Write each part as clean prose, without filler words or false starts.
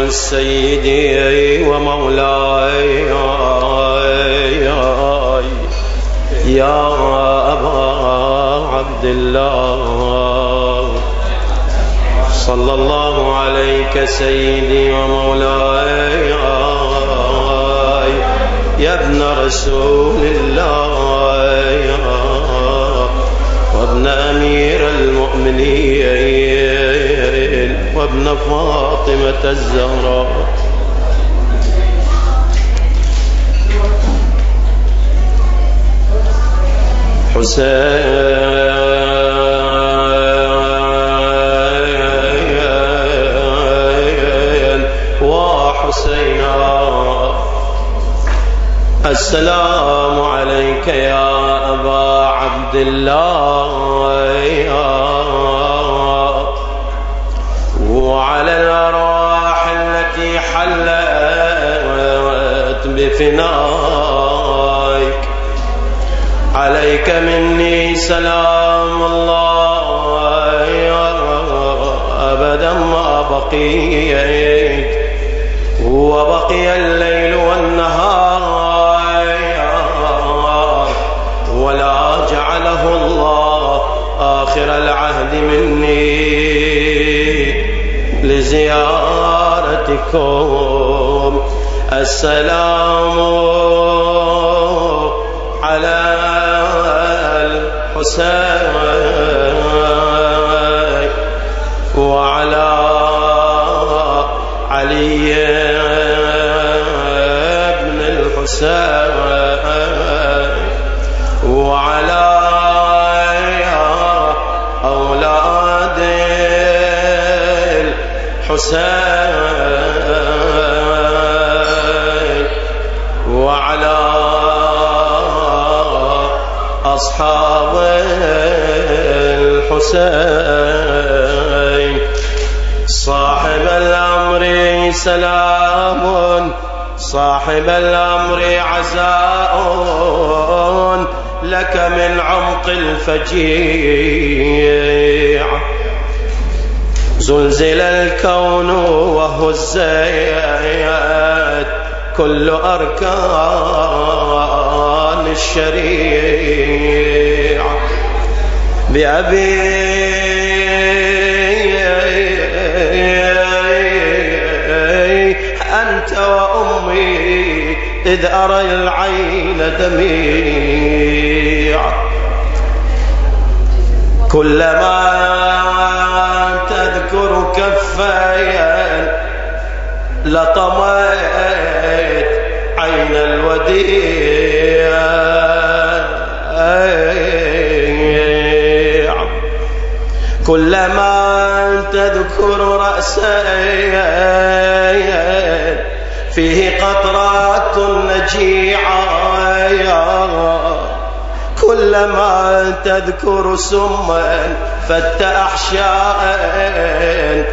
سيدي ومولاي يا أبا عبد الله، صلى الله عليك سيدي ومولاي يا ابن رسول الله وابن أمير المؤمنين وابن فاطمة الزهراء. حسين وحسينا، السلام عليك يا أبا عبد الله وعلى الأرواح التي حلت بفنائك، عليك مني سلام الله أبدا ما بقيت، وبقي الليل والنهار ولا جعله الله آخر العهد مني لزيارتكم. السلام على الحسين وعلى علي بن الحسين وعلى أولاد الحسين وعلى أصحاب الحسين. صاحب الأمر سلام، صاحب الأمر عزاء لك من عمق الفجيع. زلزل الكون وهزت كل أركان الشريعة بأبي أنت وأمي إذ أرى العين دميع. كلما تذكر كفايا لطمت عين الوديع. كلما تذكر رأسا فيه قطرات نجيعة. كلما تذكر سما فت أحشاء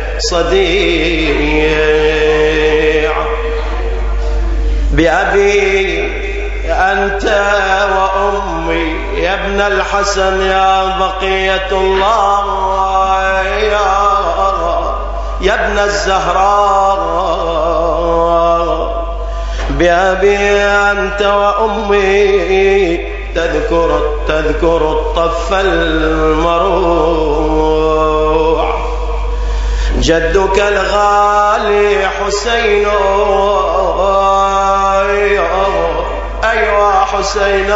صديع. بأبي أنت وأمي يا ابن الحسن يا بقية الله يا ابن الزهراء. بأبي أنت وأمي تذكر الطف المروع. جدك الغالي حسين، أيوة حسين،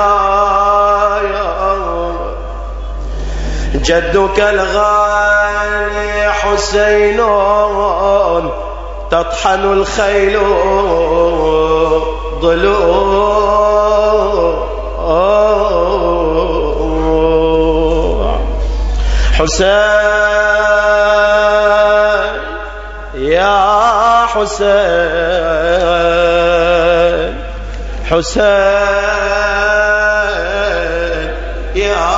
جدك الغالي حسين تطحن الخيل ضلوع. حسين يا حسين، حسين يا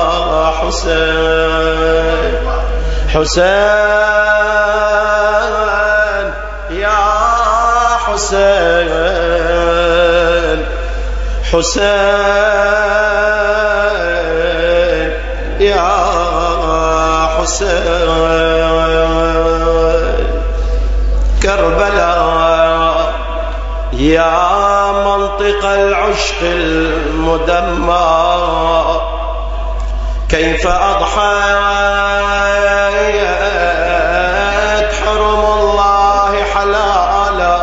حسين، حسين يا حسين، حسين يا حسين. كربلاء منطق العشق المدمر كيف أضحيت حرم الله حلالا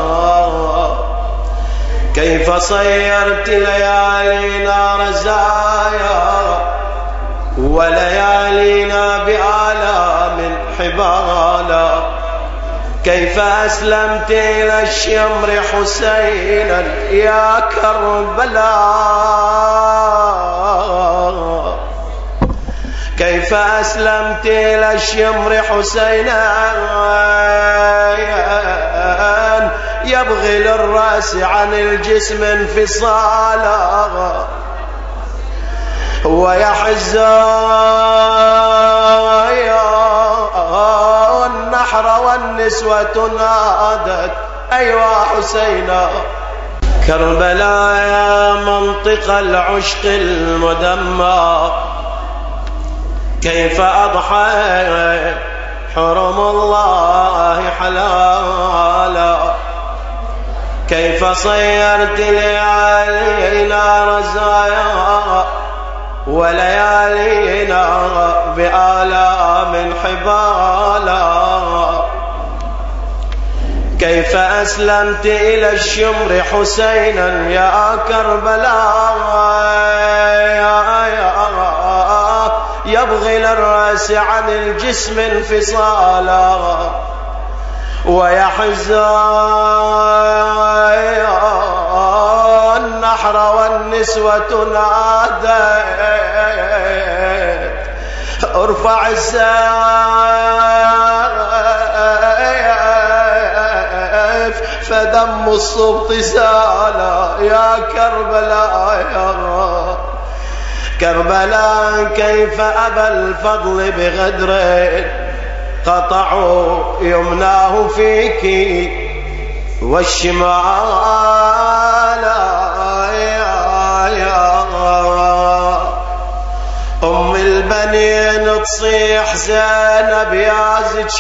كيف صيرت ليالينا رزايا وليالينا بآلام حبالا كيف أسلمت إلى الشمر حسينا يا كربلاء كيف أسلمت إلى الشمر حسينا يبغي للرأس عن الجسم انفصالا ويحز النحر والنسوة نادت أيوا حسينا كربلاء يا منطق العشق المدمر كيف أضحى حرم الله حلالا كيف صيرت ليالينا رزايا وليالينا بآلام حبالا كيف أسلمت إلى الشمر حسينا يا كربلاء يبغي للرأس عن الجسم انفصالا ويحز النحر والنسوة نادت ارفع السيف فدم الصبط سالا يا كربلاء يا كربلاء كيف أبى الفضل بغدر قطعوا يمناه فيك والشمال يا أم البنين تصيح زينب يا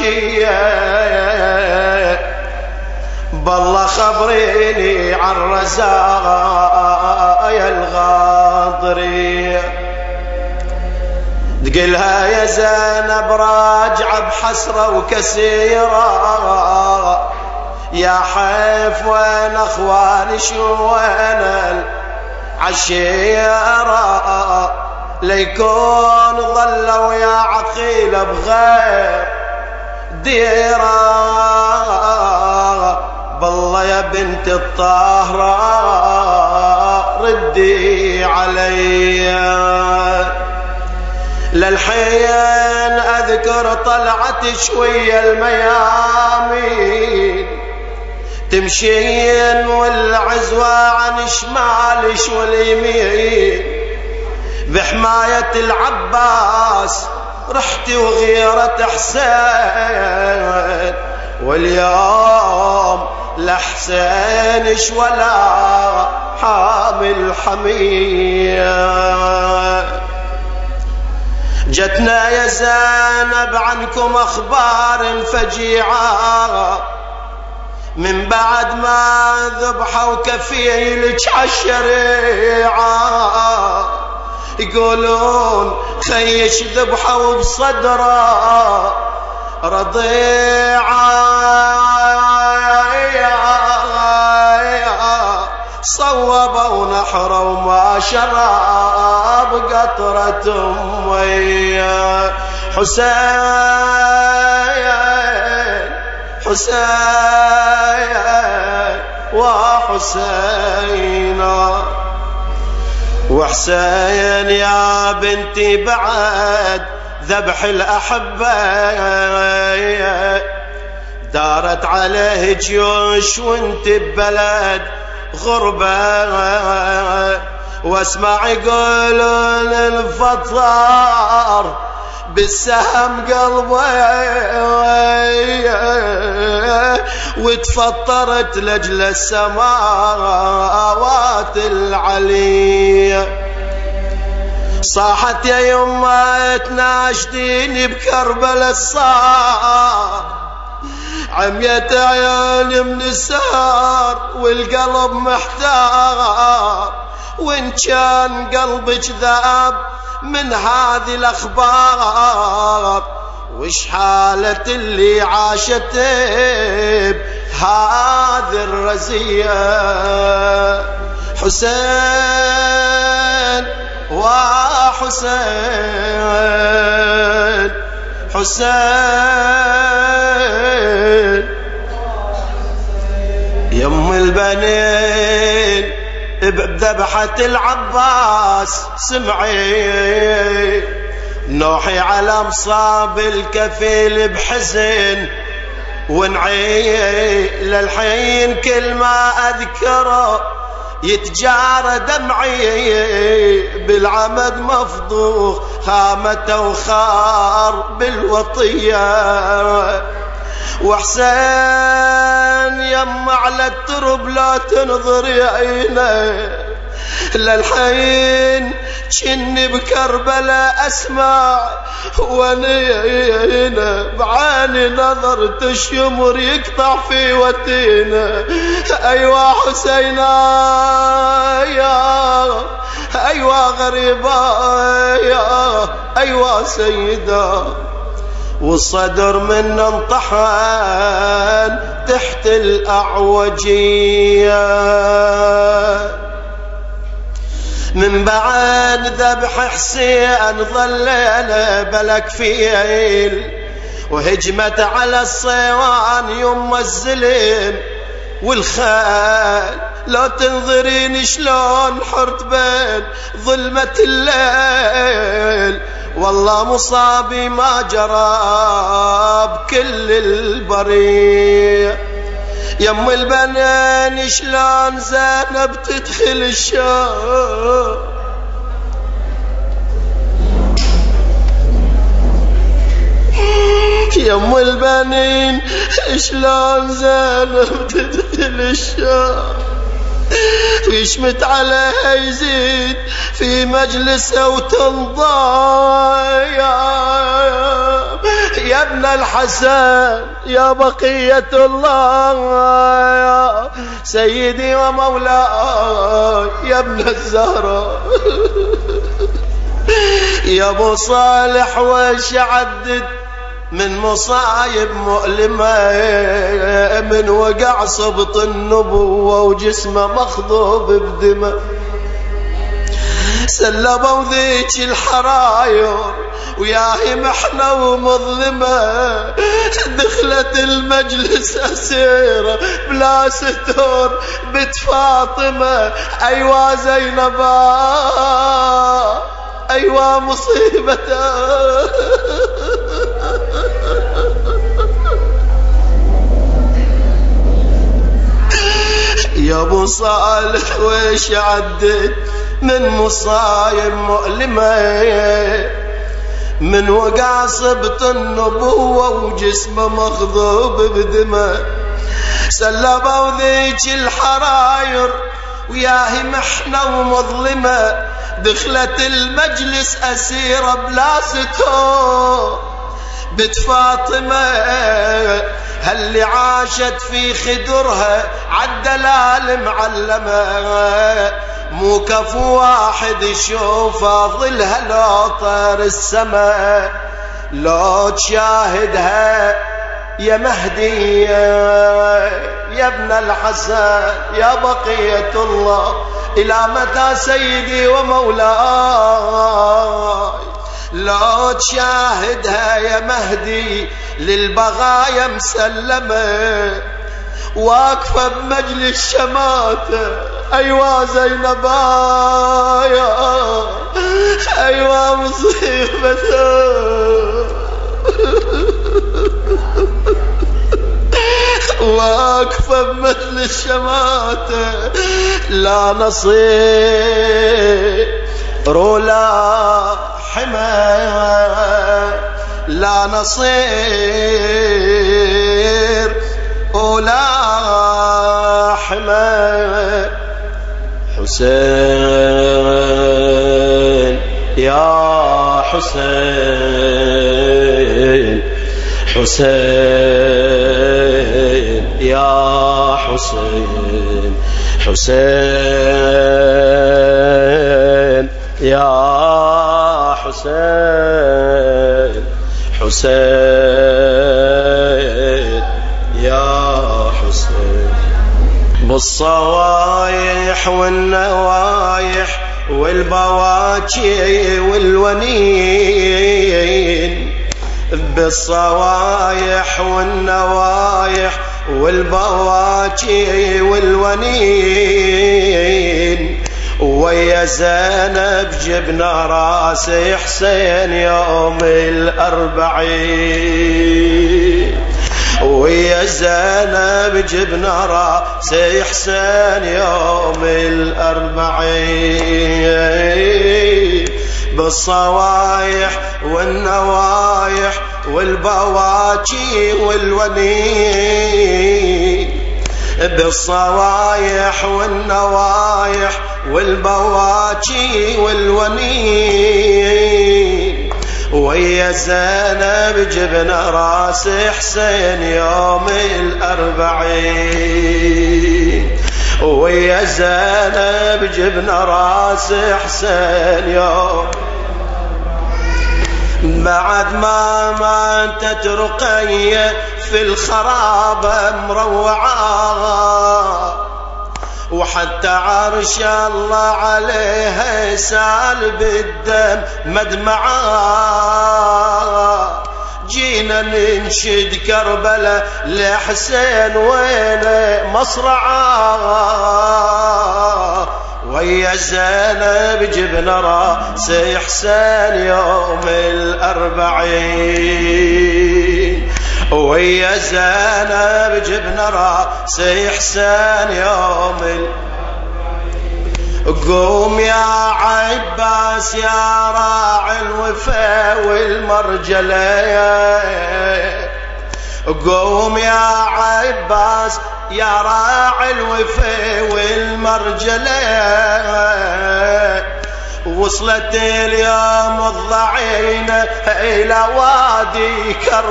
زكية بالله خبريني عن رزايا الغاضرية تقلها يا زينب راجعة بحسرة وكسيرة يا حيف وين اخواني شو وين العشيرة ليكون ظلوا يا عقيلة بغير ديرة بالله يا بنت الطاهرة ردي علي للحين أذكر طلعت شوية الميامين تمشين والعزوة عن شمالش واليمين بحماية العباس رحتي وغيرة حسين واليوم لحسينش ولا حامل حمية جتنا يا زينب عنكم أخبار فجيعة من بعد ما ذبحوا كفيلك عالشريعة يقولون خيش ذبحوا بصدره رضيعة صوبوا ونحروا وما شراب قطرة مية حسين حسين وحسينا وحسين يا بنتي بعد ذبح الأحبة دارت عليه جيوش وانت ببلد غربة واسمع يقولون الفطار بالسهم قلبي وتفطرت لجل السماوات العلية صاحت يا يما تناشديني بكربلاء الصار عميت عيوني من السهر والقلب محتار، وإن كان قلبك ذاب من هذه الأخبار، وش حالة اللي عاشت بهذه الرزية. حسين وحسين حسين يم البنين بذبحة العباس سمعي، نوحي على مصاب الكفيل بحزن ونعي، للحين كل ما أذكره يتجارى دمعي، بالعمد مفضوح خامته وخار بالوطية. وحسين يم على الترب لا تنظر عينه، للحين جني بكربلاء اسمع ونينا، بعاني نظرت الشمر يقطع في وتينا. ايوا حسينا يا ايوا غريبا يا ايوا سيدا، والصدر من انطحن تحت الأعوجية. من بعد ذبح حسين ظلينا بلك فيل، وهجمت على الصيوان يم الزلم والخال. لا تنظرين شلون حرت بين ظلمة الليل، والله مصابي ما جرى بكل البرية. يم البنين شلون زينب تدخل الشام، يم البنين شلون زينب تدخل الشام، ويشمت عليها يزيد في مجلسه وتنضايا. يا ابن الحسن يا بقية الله يا سيدي ومولاي، يا ابن الزهراء يا ابو صالح وش عدد من مصايب مؤلمة، من وقع صبط النبوة وجسمه مخضوب بدمه. سلبوا ذيك الحراير وياهي محنة ومظلمة، دخلت المجلس أسيرة بلا ستور بنت فاطمة. أيوا زينبا أيوا مصيبتها، يا ابو صالح ويش عدت من مصايب مؤلمة، من وقع صبط النبوة وجسمه مخضوب بدمه. سلبوا ذيك الحراير وياهي محنة ومظلمة، دخلت المجلس أسيرة بلا ستور بنت فاطمة. هاللي عاشت في خدرها عالدلال معلمة، مو كفو واحد يشوفها ظلها لو طير السما. لو تشاهدها يا مهدي يا ابن الحسن يا بقية الله، إلى متى سيدي ومولاي؟ لو تشاهدها يا مهدي للبغايا مسلمة، واقفة بمجلس شماتة. أيوا زينبايا أيوا مصيبتها، واقفة بمجلس شماتة. لا نصير ولا حماية، لا نصير ولا حماية. حسين يا حسين حسين حسين حسين يا حسين حسين يا حسين. بالصوايح والنوايح والبواكي والونين، بالصوايح والنوايح والبواكي والونين، ويا زينب جبنا راس حسين يوم الأربعين، ويا زينب جبنا راس حسين يوم الأربعين. بالصوايح والنوايح والبواكي والونين، بالصوايح والنوايح والبواكي والونين، ويا زينب جبنا راس حسين يوم الأربعين، ويا زينب جبنا راس حسين يوم. بعد ما ماتت رقية في الخرابة مروعة، وحتى عرش الله عليها سال بالدم مدمعة، جينا ننشد كربلاء لحسين وين مصرعة، ويا زينب جبنا راس حسين يوم الأربعين، ويا زينب جبنا راس حسين يوم قوم يا عباس يا راعي الوفا والمرجلة، قوم يا عباس يا راعي الوفا والمرجلة، وصلت اليوم الضعينة إلى وادي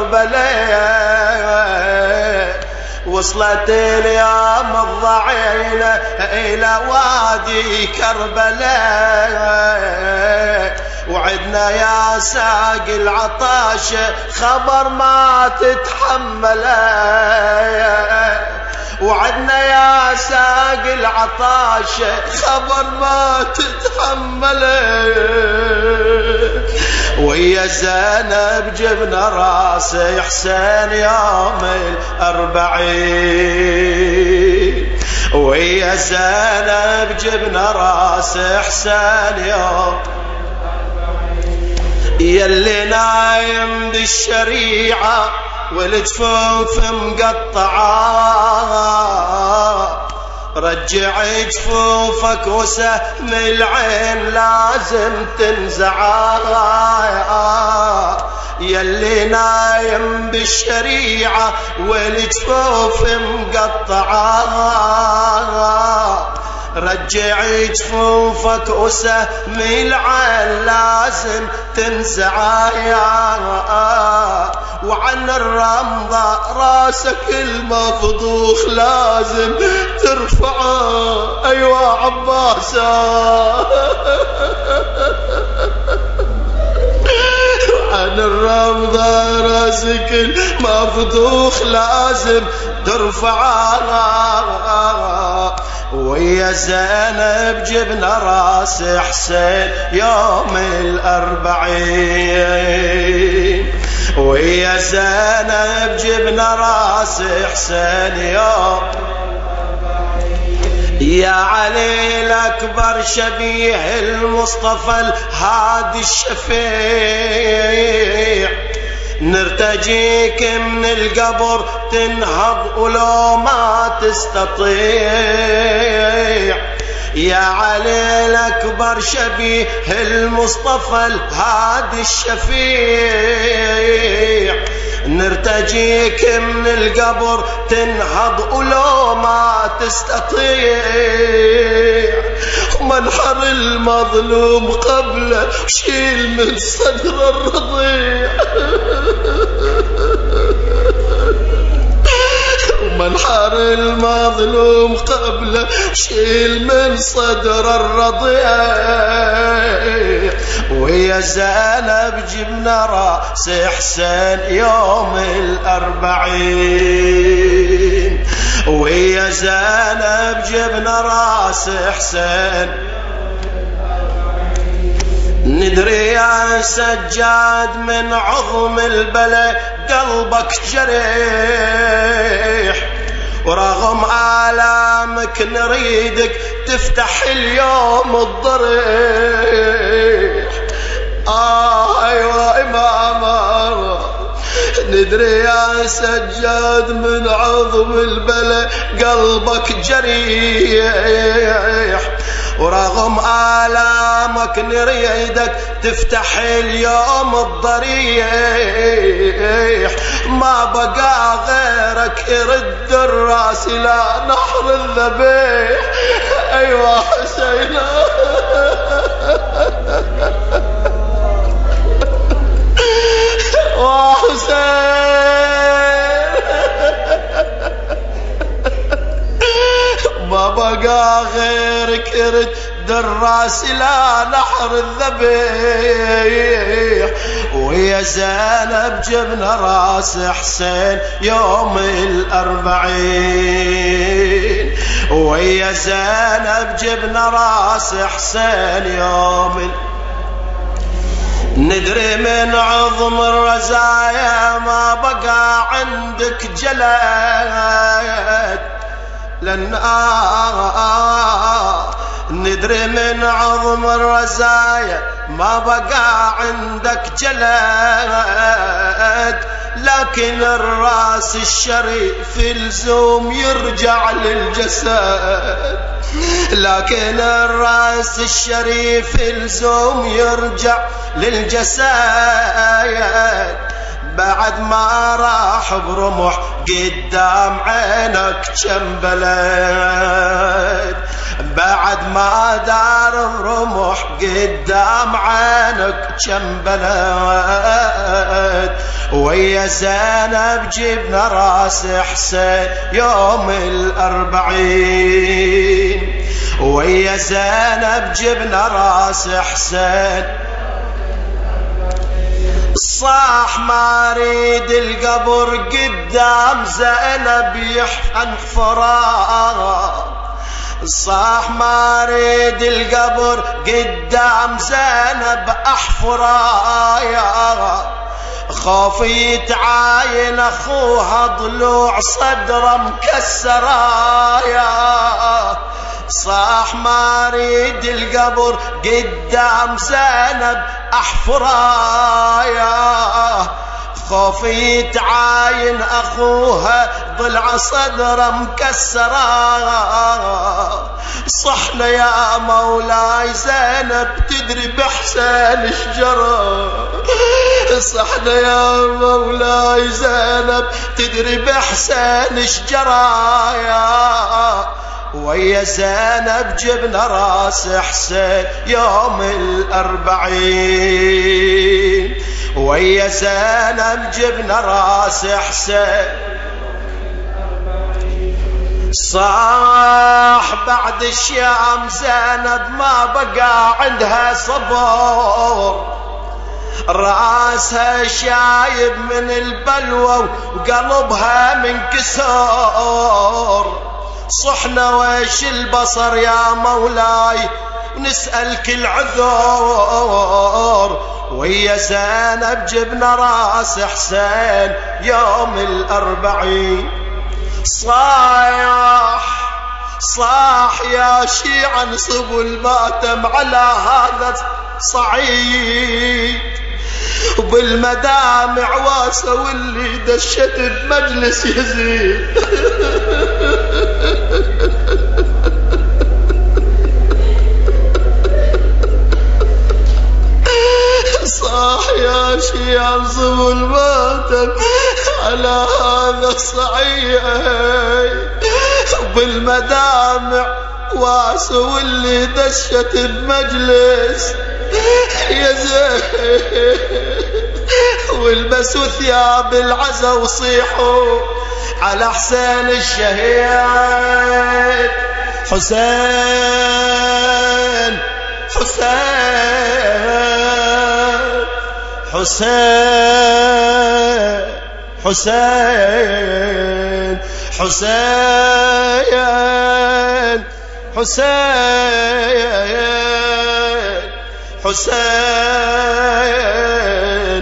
كربلاء، وصلت اليوم الضعينة إلى وادي كربلاء، وعدنا يا ساق العطاشة خبر ما تتحمله، وعدنا يا ساق العطاشة خبر ما تتحمله، ويا زينب جبنا راس حسين يوم الأربعين، ويا زينب جبنا راس حسين يوم. يلي نايم بالشريعة والجفوف مقطعة، رجع جفوفك وسهم العين لازم تنزعها، يلي نايم بالشريعة والجفوف مقطعة، رجع جفوفك وسهم العين لازم تنزعها، وعن الرمضة راسك المفضوخ لازم ترفعه. أيوة عباسة عن الرمضة راسك المفضوخ لازم ترفعها، ويا زينب جبنا راس حسين يوم الأربعين، ويا زينب جبنا راس حسين يوم. يا علي الأكبر شبيه المصطفى الهادي الشفيع، نرتجيك من القبر تنهض ولو ما تستطيع، يا علي الأكبر شبيه المصطفى الهادي الشفيع، نرتجيك من القبر تنهض ولو ما تستطيع، ومنحر المظلوم قبله شيل من صدر الرضيع، ومنحر المظلوم المظلوم قبله شيل من صدر الرضيع. ويا زينب جبنا راس حسين يوم الأربعين. ويا زينب جبنا راس حسين. ندري يا سجاد من عظم البلاء قلبك جريح، ورغم آلامك نريدك تفتح اليوم الضريح. أيوة إمام، ندري يا سجاد من عظم البلاء قلبك جريح، ورغم آلامك نريدك تفتح اليوم الضريح. ما بقى غيرك يرد الراس إلى نحر الذبيح. أيوة حسين ما بقى غيرك يرد الراس إلى نحر الذبيح. ويا زينب جبنا راس حسين يوم الأربعين. ويا زينب جبنا راس حسين يوم ندري من عظم الرزايا ما بقى عندك جلد، لأن ندري من عظم الرزايا ما بقى عندك جلد، لكن الراس الشريف الزوم يرجع للجسد. لكن الراس الشريف الزوم يرجع للجسد، بعد ما راح برمح قدام عينك كم بلد. بعد ما دار برمح قدام عينك كم بلد. ويا زينب جبنا راس حسين يوم الأربعين. ويا زينب جبنا راس حسين. صاح ما ريد القبر قدام زينب يحفن فراغ. صاح ما ريد القبر قدام زينب احفرايا، خوف يتعاين اخوها ضلوع صدره مكسرايا. صاح ما ريد القبر قدام زينب احفرايا، خوف يتعاين اخوها ضلع صدره مكسرة. صحنا يا مولاي زينب تدري بحسين شجرة. صحنا يا مولاي زينب تدري بحسين شجرة. ويا زينب جبنا راس حسين يوم الأربعين. ويا زينب جبنا راس حسين. صاح بعد الشام زينب ما بقى عندها صبر، راسها شايب من البلوى وقلبها منكسر. صحنا ويش البصر يا مولاي ونسألك العذر. ويا زينب جبنا راس حسين يوم الأربعين. صاح يا شيعة انصبوا الماتم على هذا الصعيد، وبالمدامع واسى واللي دشت بمجلس يزيد. صاح يا شيعة انصبوا الماتم على هذا الصعيد، وبالمدامع واسى واللي دشت بمجلس يا زين. والبسوا ثياب العزا وصيحوا على حسين الشهيد. حسين حسين حسين حسين حسين حسين حسين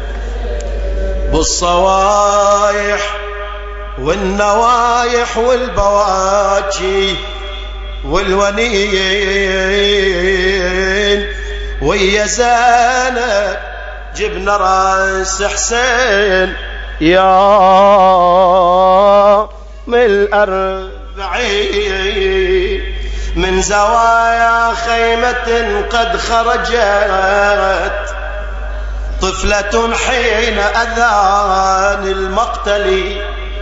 بالصوايح والنوايح والبواجي والونين ويا زينب جبنا راس حسين يوم الأربعين من زوايا خيمة قد خرجت طفلة حين أذان المقتل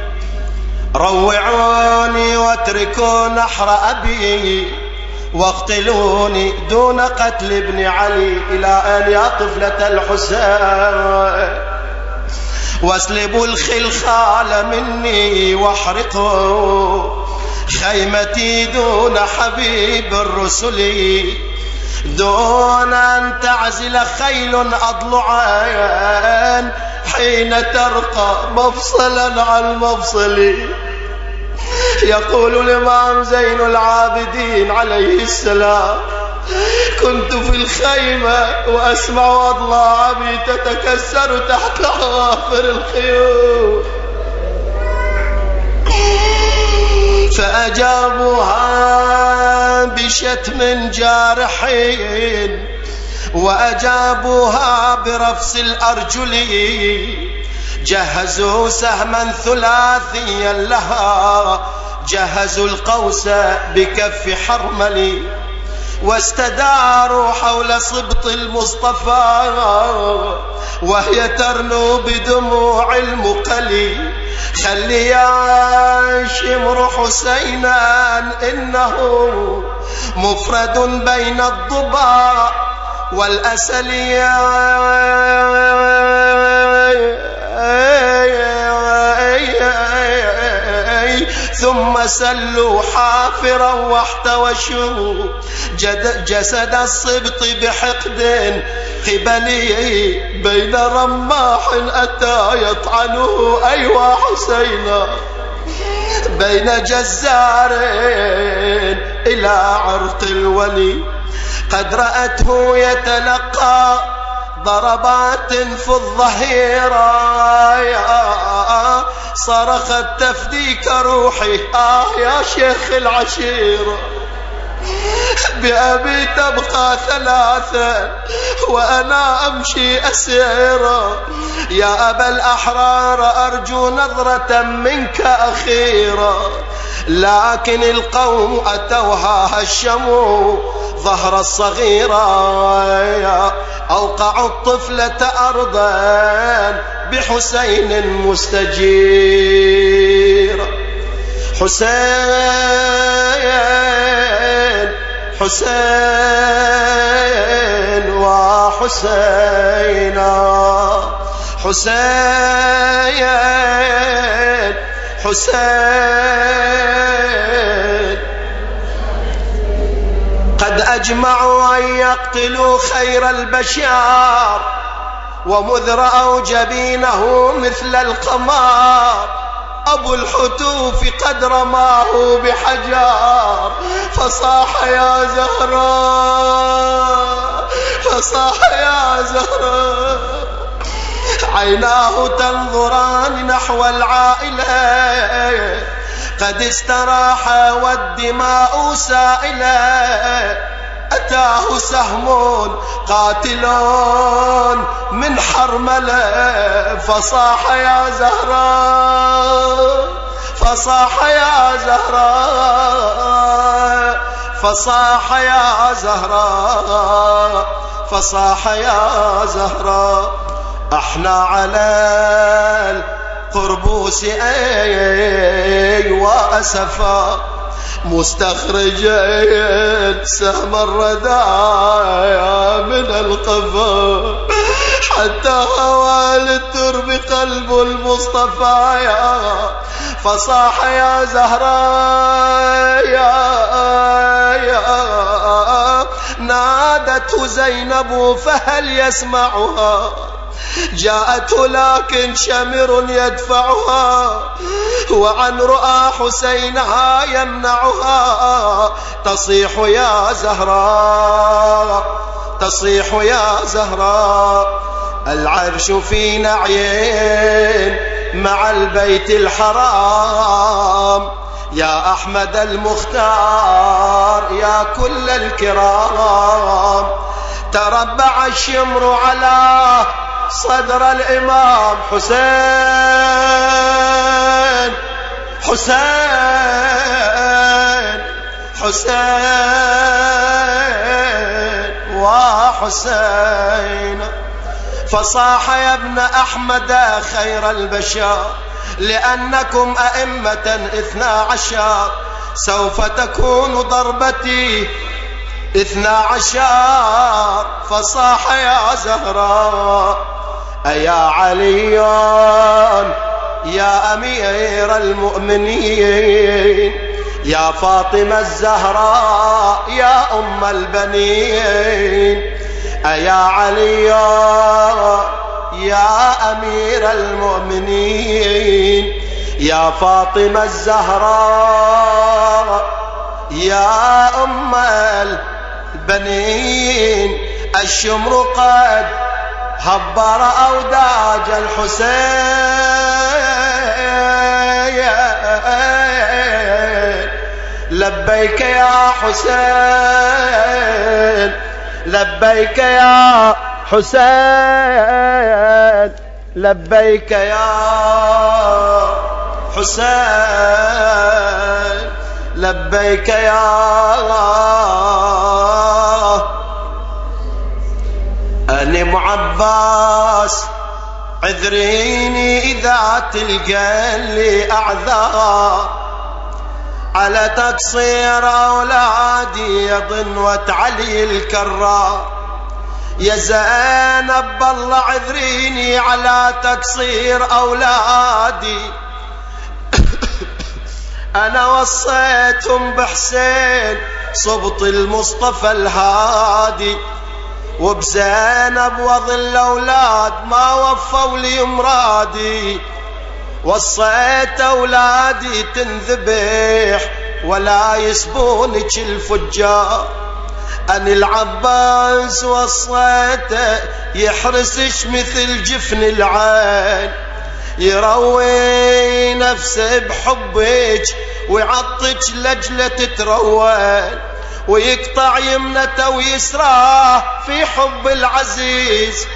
روعوني واتركوا نحر أبي واقتلوني دون قتل ابن علي إلى أن يا طفلة الحسين واسلبوا الخلخال مني واحرقوا خيمتي دون حبيب الرسل دون أن تعزل خيل أضلعان حين ترقى مفصلا عن مفصلي. يقول الإمام زين العابدين عليه السلام كنت في الخيمة وأسمع أضلاع أبي تتكسر تحت حوافر الخيول فأجابوها بشتم جارحين وأجابوها برفس الأرجل جهزوا سهما ثلاثيا لها جهزوا القوس بكف حرمل واستداروا حول صبط المصطفى وهي ترنو بدموع المقلي خلي يا شمر حسينا إنه مفرد بين الضباء والأسل ثم سلوا حافرا واحتوشوا جسد الصبط بحقد قبلي بين رماح أتى يطعنه أيوا حسينا بين جزار إلى عرق الولي قد رأته يتلقى ضربات في الظهيرة صرخت تفديك روحي يا شيخ العشيرة بأبي تبقى ثلاثا وأنا أمشي أسيرا يا أبا الأحرار أرجو نظرة منك أخيرا لكن القوم أتوها هشموا ظهر الصغيرة أوقعوا الطفلة أرضا بحسين مستجير. حسين حسين وحسينا حسين حسين قد أجمعوا أن يقتلوا خير البشر ومذ رأوا جبينه مثل القمر أبو الحتوف قد رماه بحجار فصاح يا زهراء فصاح يا زهراء عيناه تنظران نحو العائلة قد استراح والدماء سائلة أتاه سهم قاتلون من حرملة فصاح يا زهراء فصاح يا زهراء فصاح يا زهراء فصاح يا زهراء احنا على القربوس وأسفا مستخرجين سهم الردايا من القفا حتى هوى للترب قلب المصطفى فصاح يا زهراء نادته زينب فهل يسمعها؟ جاءت لكن شمر يدفعها وعن رؤى حسينها يمنعها. تصيح يا زهراء تصيح يا زهراء العرش في نعيين مع البيت الحرام. يا أحمد المختار يا كل الكرام. تربع الشمر على صدر الإمام حسين حسين حسين وحسين. فصاح يا ابن أحمد خير البشر لأنكم أئمة 12 سوف تكون ضربتي 12. فصاح يا زهراء أيا علي يا أمير المؤمنين يا فاطمة الزهراء يا أم البنين. أيا علي يا أمير المؤمنين يا فاطمة الزهراء يا أم البنين. الشمر قد هبر أوداج الحسين. لبيك يا حسين لبيك يا حسين لبيك يا حسين لبيك يا أنم عباس عذريني إذا تلقى لي أعذار على تقصير أولادي ضنوة علي الكرار. يا زينب بالله عذريني على تقصير أولادي أنا وصيتهم بحسين صبط المصطفى الهادي وبزينب وظل أولاد ما وفوا لي مرادي. وصيت أولادي تنذبح ولا يسبونك الفجار. أن العباس وصيته يحرسش مثل جفن العين يروي نفسه بحبك ويعطك لجلة تتروين ويقطع يمنته ويسراه في حب العزيز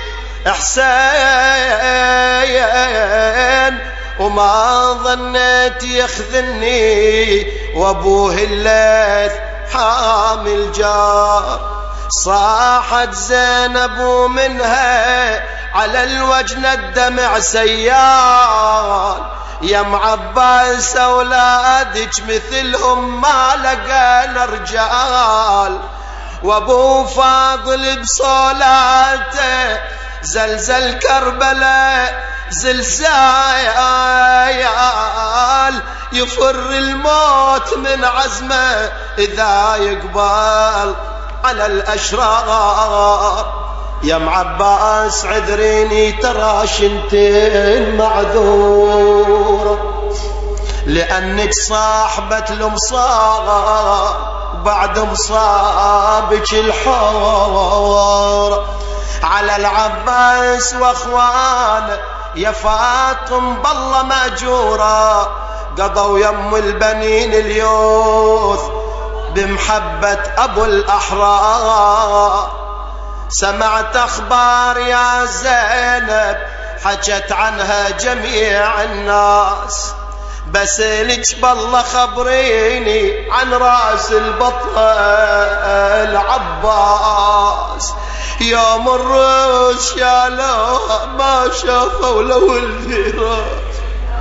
حسين. وما ظنيت يخذلني وابوه الليث حامل جار. صاحت زينب منها على الوجن الدمع سيال. يا معباس أولادك مثلهم ما لقانا رجال. وابو فاضل بصلاته زلزل كربلاء زلزال يفر الموت من عزمه إذا يقبل على الأشرار. يا معباس عذريني ترى شنتين معذورة لأنك صاحبة المصاب بعد مصابك الحور. على العباس واخوانه يا فاطم بالله ماجورة قضوا يم البنين اليوث بمحبة أبو الأحرار. سمعت أخبار يا زينب حكت عنها جميع الناس بس لك بالله خبريني عن راس البطل عباس. يوم الروس شالوه ما شافوا لو الفراش.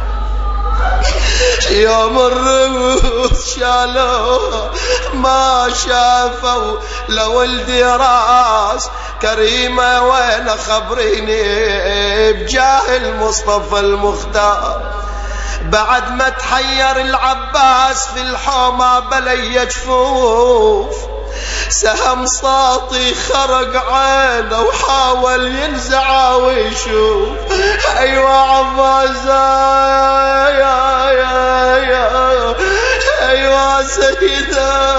يوم الروس شالوه ما شافوا لو الدراس. كريمة وين خبريني بجاه المصطفى المختار بعد ما تحير العباس في الحومة بلي جفوف، سهم ساطي خرق عينه وحاول ينزع ويشوف. ايوه عباس يا ايوه سيدة،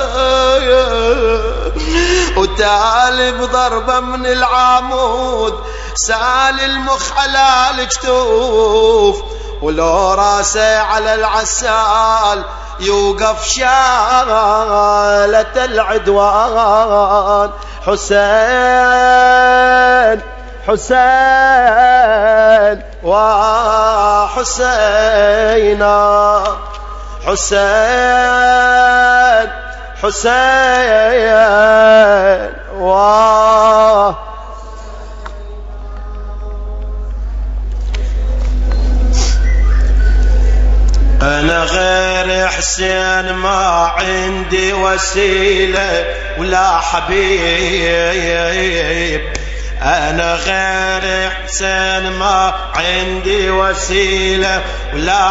وتالي بضربة من العمود سال المخ على الجتوف، ولو راسه على العسال يوقف شالة العدوان. حسين حسين وحسينا، حسين حسين أنا غير حسين ما عندي وسيلة ولا حبيب، أنا غير حسين ما عندي وسيلة ولا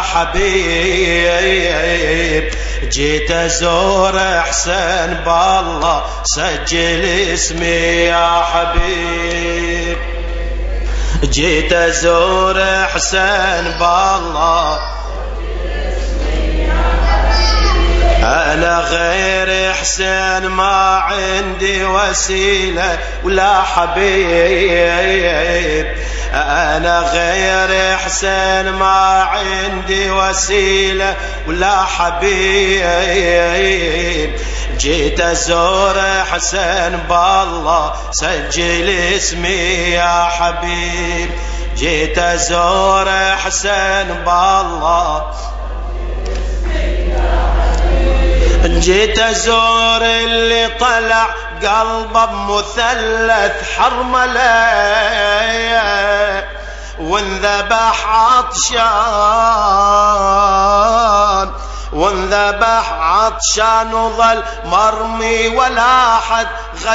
حبيب. جيت أزور حسين بالله سجل اسمي يا حبيب، جيت أزور حسين بالله أنا غير حسين ما عندي وسيلة ولا حبيب، أنا غير حسين ما عندي وسيلة ولا حبيب. جيت أزور حسين بالله سجل اسمي يا حبيب، جيت أزور حسين بالله، جيت أزور اللي طلع قلبه بمثلث حرملة وانذبح عطشان، وانذبح عطشان وظل مرمي ولا حد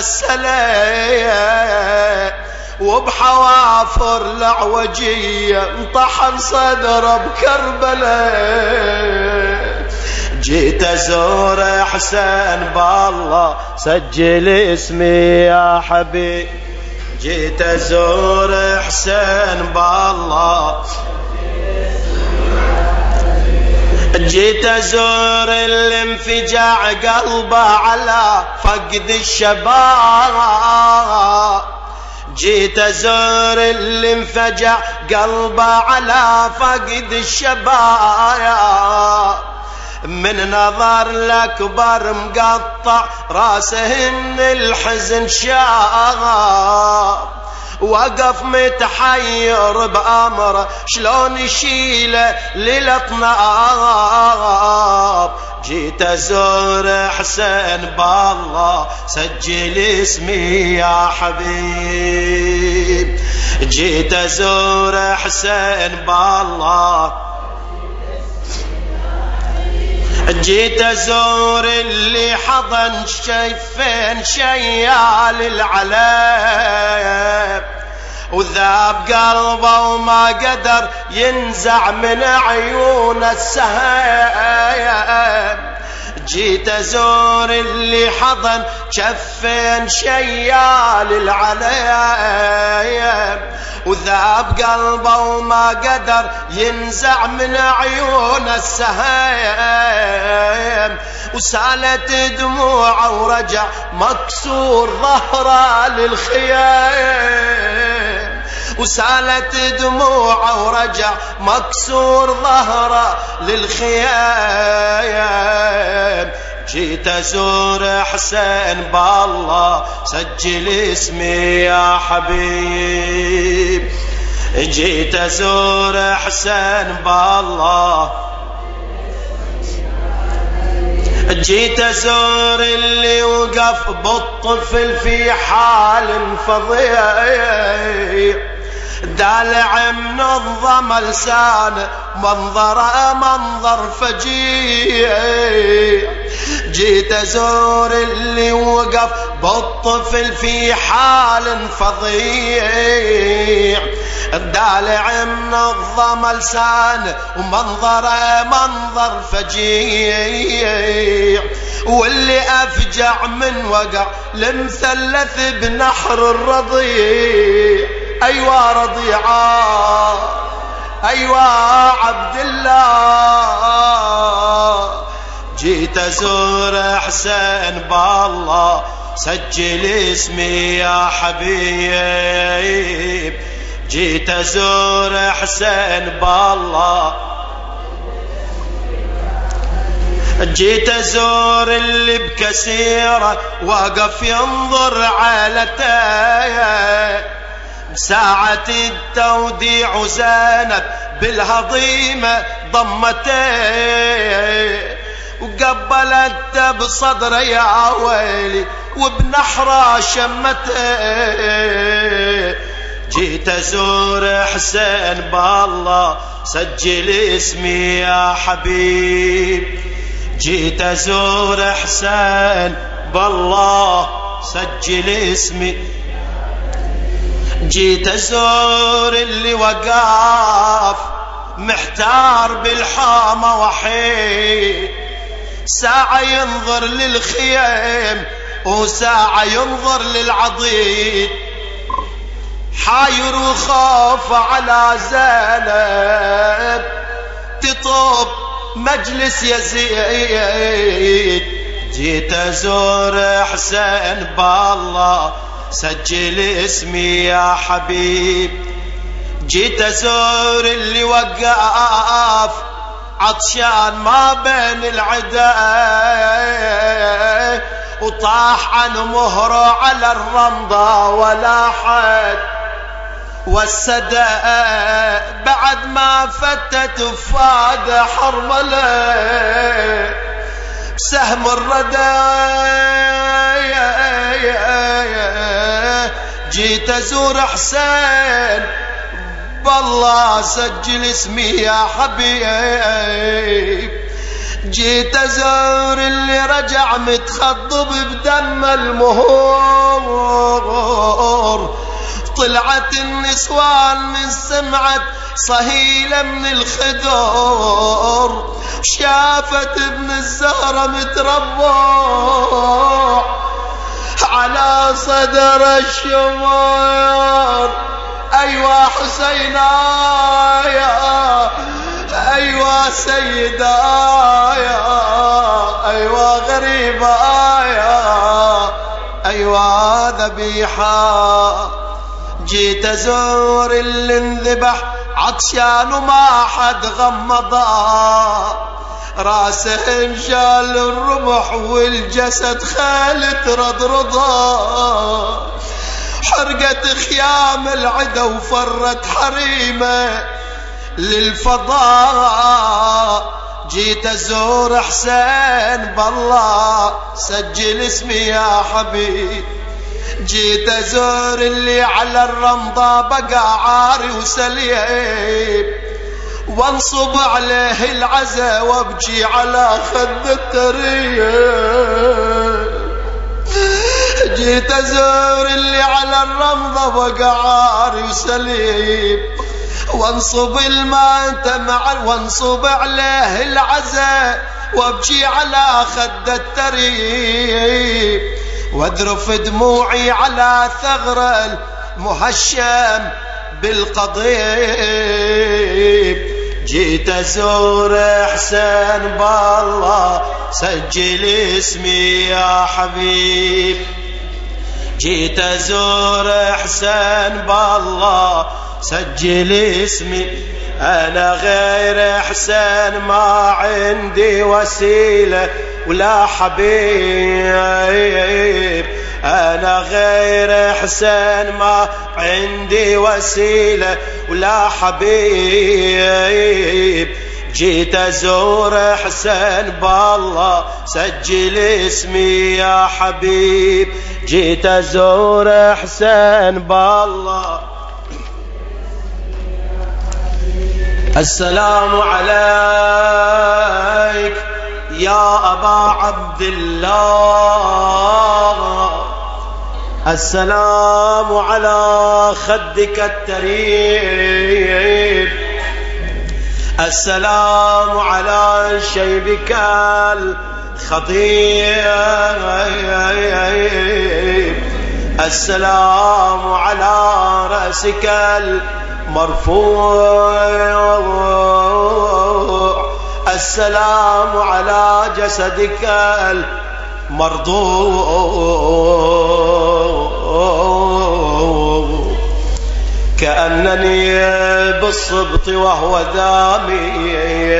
غسله، وبحوافر العوجية انطحن صدره بكربلة. جيت أزور حسين بالله سجل اسمي يا حبيب، جيت أزور حسين بالله، جيت أزور اللي انفجع قلبه على فقد الشباب، جيت أزور اللي انفجع قلبه على فقد الشباب. من نظر الأكبر مقطع راسهن الحزن شاب، وقف متحير بأمره شلون يشيله للأطناب. جيت أزور حسين بالله سجل اسمي يا حبيب، جيت أزور حسين بالله، جيت أزور اللي حضن شايفين شيال العلب، وذاب قلبه وما قدر ينزع من عيون السهام. جيت أزور اللي حضن شفين شيال العليم، وذاب قلبه وما قدر ينزع من عيون السهام. وسالت دموعه ورجع مكسور ظهره للخيام، وسالت دموعه ورجع مكسور ظهره للخيام. جيت أزور حسين بالله سجل اسمي يا حبيب، جيت أزور حسين بالله، جيت أزور اللي وقف بالطفل في حال فظيع، دالع منظم لسانه منظره منظر فجيع. جيت ازور اللي وقف بالطفل في حال فظيع. الدالع منظم لسانه ومنظره منظر فجيع. واللي افجع من وقع المثلث بنحر الرضيع. ايوا رضيعه ايوا عبد الله. جيت ازور حسين بالله سجل اسمي يا حبيب. جيت ازور حسين بالله. جيت ازور اللي بكسيره واقف ينظر عائلته. ساعة التوديع زينب بالهضيمة ضمته. وقبلت بصدره يا ويلي وبنحره شمته. جيت ازور حسين بالله سجل اسمي يا حبيب. جيت ازور حسين بالله سجل اسمي. جيت ازور اللي وقاف محتار بالحامة وحيد. ساعة ينظر للخيم وساعة ينظر للعضيد. حاير وخاف على زينب تطوب مجلس يزيد. جيت ازور حسين بالله سجل اسمي يا حبيب. جيت ازور اللي وقف عطشان ما بين العدا وطاح عن مهره على الرمضة ولا حد والسدى بعد ما فتت فاد حرمله سهم الردى. جيت ازور حسين بالله سجل اسمي يا حبيب. جيت ازور اللي رجع متخضب بدم المهور. طلعت النسوان من سمعت صهيلة من الخدور. شافت ابن الزهرة متربع على صدر الشمار. ايوا حسينايا ايوا سيدايا ايوا غريبايا ايوا ذبيحة. جيت ازور اللي انذبح عطشان وما حد غمضه. راسه انشال الرمح والجسد خالت رضرضه. حرقت خيام العدا وفرت حريمه للفضاء. جيت ازور حسين بالله سجل اسمي يا حبيب. جيت ازور اللي على الرمضة بقى عاري وسليب وانصب عليه العزا وابجي على خد التريب. جيت ازور اللي على الرمضة بقى عاري وسليب وانصب الماتم وانصب عليه العزا وابجي على خد التريب واذرف دموعي على ثغر المهشم بالقضيب. جيت ازور حسين بالله سجل اسمي يا حبيب. جيت ازور حسين بالله سجل اسمي. انا غير حسين ما عندي وسيلة ولا حبيب. انا غير حسين ما عندي وسيلة ولا حبيب. جيت ازور حسين بالله سجل اسمي يا حبيب. جيت ازور حسين بالله السلام عليك يا أبا عبد الله، السلام على خدك التريب، السلام على شيبك الخضيب، السلام على رأسك المرفوع، السلام على جسدك المرضوع. كأنني بالصبط وهو دامي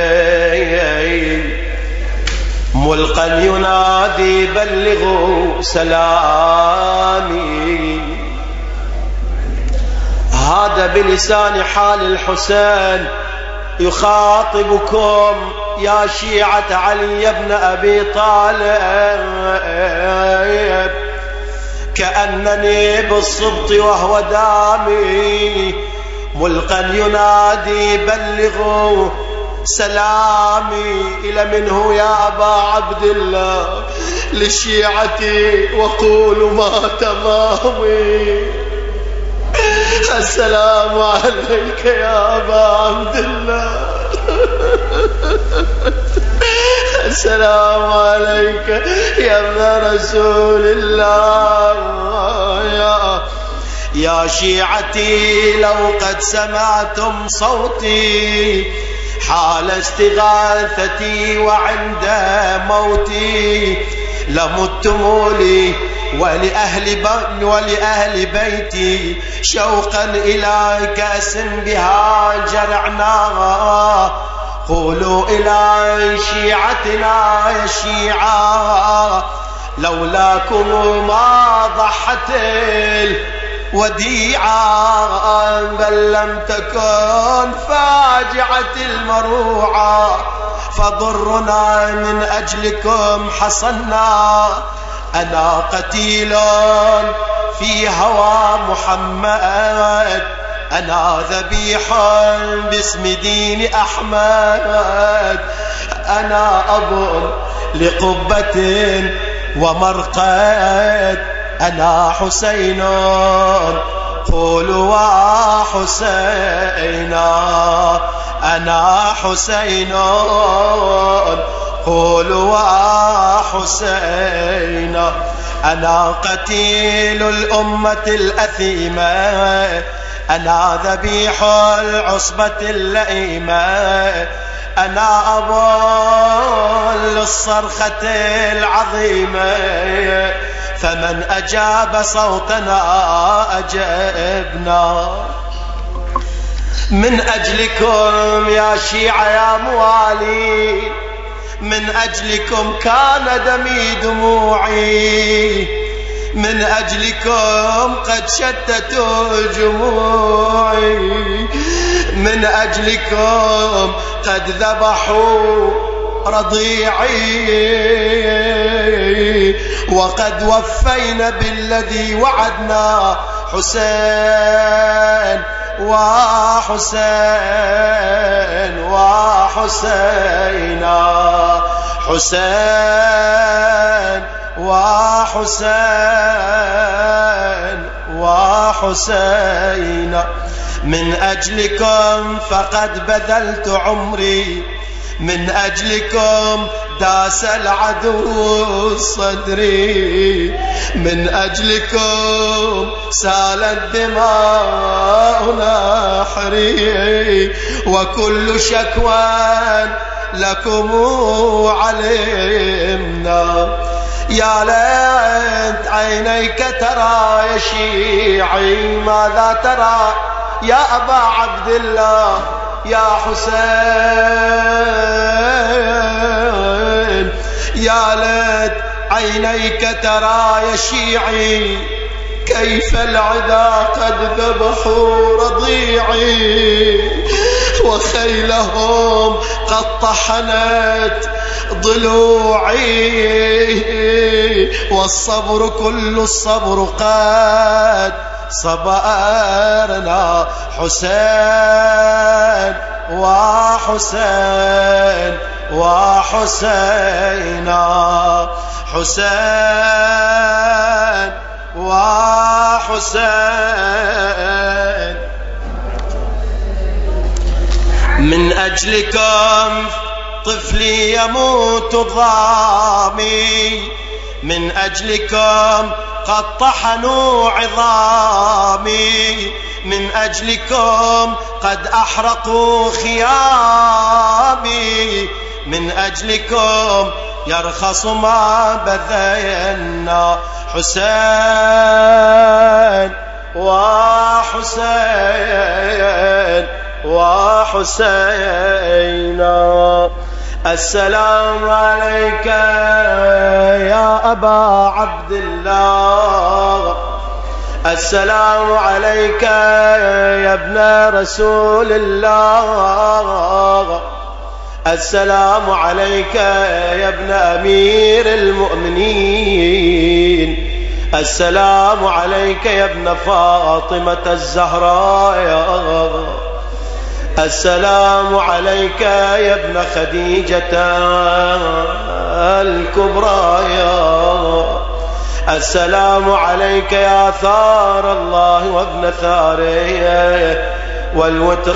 ملقا ينادي بلغوا سلامي. هذا بلسان حال الحسين يخاطبكم يا شيعة علي بن أبي طالب. كأنني بالصبط وهو دامي ملقا ينادي بلغوا سلامي. إلى منه يا أبا عبد الله؟ لشيعتي وقولوا ما تمامي. السلام عليك يا أبا عبد الله، السلام عليك يا ابن رسول الله. يا شيعتي لو قد سمعتم صوتي حال استغاثتي وعند موتي لمتم لي ولأهل بيتي شوقا إلى كأس بها جرعنا. قولوا إلى شيعتنا يا شيعة لولاكم ما ضحت الوديعة، بل لم تكن فاجعة المروعة، فضرنا من أجلكم حصلنا. أنا قتيل في هوى محمد، أنا ذبيح باسم دين أحمد، أنا أب لقبة ومرقد، أنا حسين قولوا وحسينا، أنا حسين قولوا وحسينا. أنا قتيل الأمة الأثيمة، أنا ذبيح العصبة اللئيمة، أنا أبو للصرخة العظيمة، فمن أجاب صوتنا أجبنا. من أجلكم يا شيعة يا موالي، من أجلكم كان دمي دموعي، من أجلكم قد شتتوا جموعي، من أجلكم قد ذبحوا رضيعي، وقد وفينا بالذي وعدنا. حسين وحسين وحسينا، حسين وحسين وحسينا. من أجلكم فقد بذلت عمري، من أجلكم داس العدو صدري، من أجلكم سالت دماؤنا نحري، وكل شكوى لكم علمنا. يا ليت عينيك ترى يا شيعي، ماذا ترى يا أبا عبد الله يا حسين؟ يا ليت عينيك ترى يا شيعي كيف العدا قد ذبحوا رضيعي، وخيلهم قد طحنت ضلوعي، والصبر كل الصبر قد صبرنا. حسين وحسين وحسينا، حسين وحسين. من أجلكم طفلي يموت ضامي، من أجلكم قد طحنوا عظامي، من أجلكم قد أحرقوا خيامي، من أجلكم يرخص ما بذينا. حسين وحسين وحسينا. السلام عليك يا أبا عبد الله، السلام عليك يا ابن رسول الله، السلام عليك يا ابن أمير المؤمنين، السلام عليك يا ابن فاطمة الزهراء، السلام عليك يا ابن خديجة الكبرى، السلام عليك يا ثار الله وابن ثاره والوتر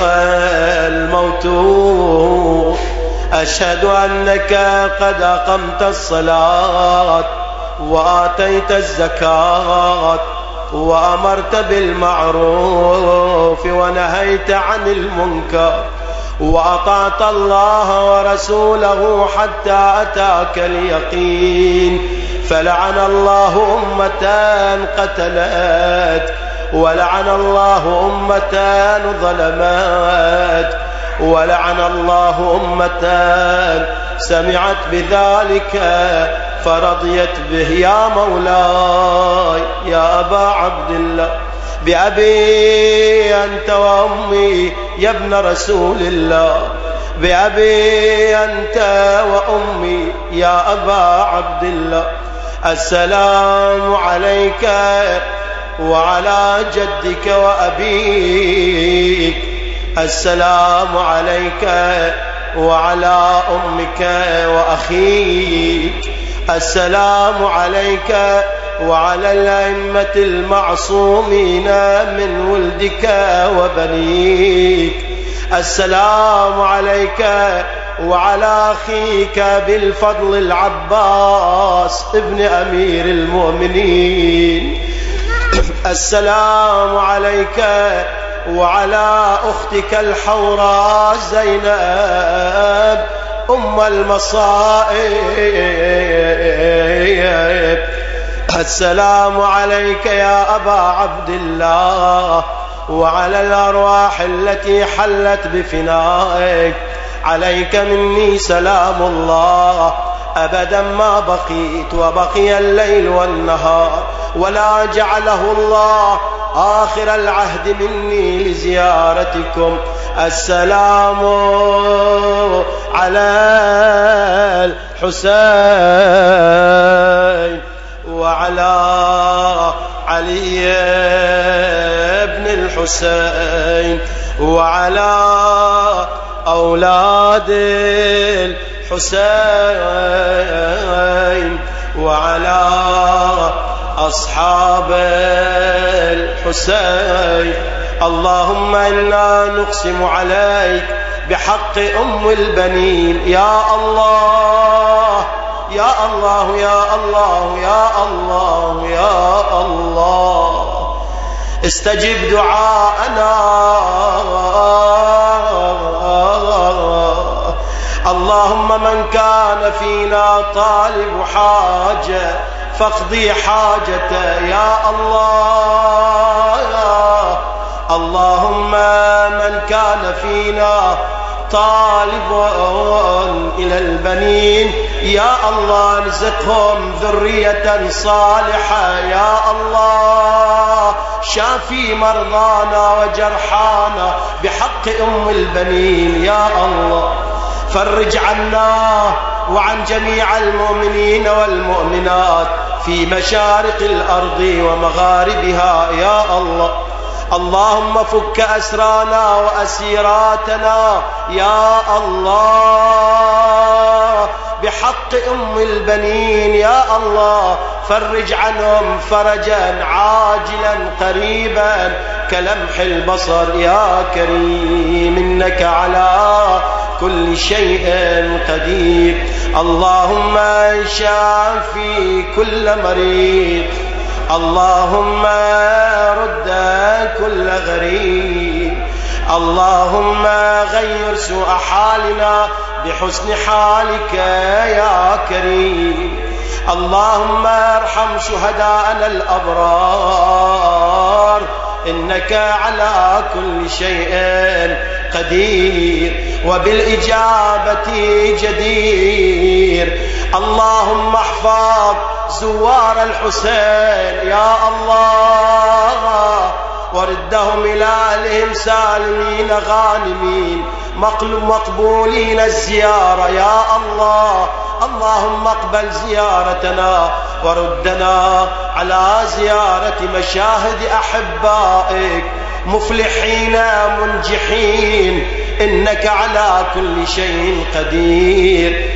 الموتور. أشهد أنك قد أقمت الصلاة وآتيت الزكاة وأمرت بالمعروف ونهيت عن المنكر وأطعت الله ورسوله حتى أتاك اليقين. فلعن الله أمة قتلت، ولعن الله أمة ظلمت، ولعن الله أمة سمعت بذلك فرضيت به. يا مولاي يا أبا عبد الله، بأبي أنت وأمي يا ابن رسول الله، بأبي أنت وأمي يا أبا عبد الله. السلام عليك وعلى جدك وأبيك، السلام عليك وعلى أمك وأخيك، السلام عليك وعلى الأئمة المعصومين من ولدك وبنيك، السلام عليك وعلى أخيك بالفضل العباس ابن أمير المؤمنين، السلام عليك وعلى أختك الحوراء زينب أم المصائب، السلام عليك يا أبا عبد الله وعلى الأرواح التي حلت بفنائك. عليك مني سلام الله أبدا ما بقيت وبقي الليل والنهار، ولا جعله الله آخر العهد مني لزيارتكم. السلام على الحسين وعلى علي بن الحسين وعلى أولاد الحسين وعلى أصحاب الحسين. اللهم إنا نقسم عليك بحق أم البنين، يا الله يا الله يا الله يا الله يا الله، استجب دعاءنا. اللهم من كان فينا طالب حاجة فاقضي حاجته يا الله. اللهم من كان فينا طالب إلى البنين يا الله ارزقهم ذرية صالحة يا الله. شافي مرضانا وجرحانا بحق أم البنين يا الله. فرج عنا وعن جميع المؤمنين والمؤمنات في مشارق الأرض ومغاربها يا الله. اللهم فك أسرانا وأسيراتنا يا الله، بحق أم البنين يا الله، فرج عنهم فرجا عاجلا قريبا كلمح البصر يا كريم، إنك على كل شيء قدير. اللهم شافي كل مريض، اللهم رد كل غريب، اللهم غير سوء حالنا بحسن حالك يا كريم. اللهم ارحم شهداءنا الأبرار، إنك على كل شيء قدير وبالإجابة جدير. اللهم احفظ زوار الحسين يا الله، وردهم إلى أهلهم سالمين غانمين مقبولين الزيارة يا الله. اللهم اقبل زيارتنا وردنا على زيارة مشاهد أحبائك مفلحين منجحين، إنك على كل شيء قدير.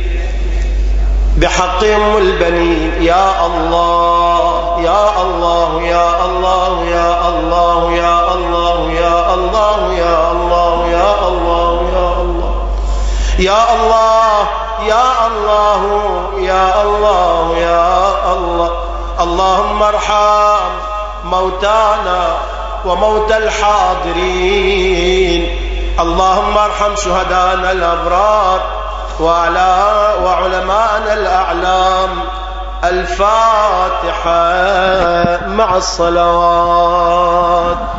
بحق أم البنين يا الله يا الله يا الله يا الله يا الله يا الله يا الله يا الله يا الله يا الله يا الله يا الله. اللهم ارحم موتانا وموتى الحاضرين، اللهم ارحم شهدانا الأبرار وعلماءنا الأعلام. الفاتحة مع الصلوات.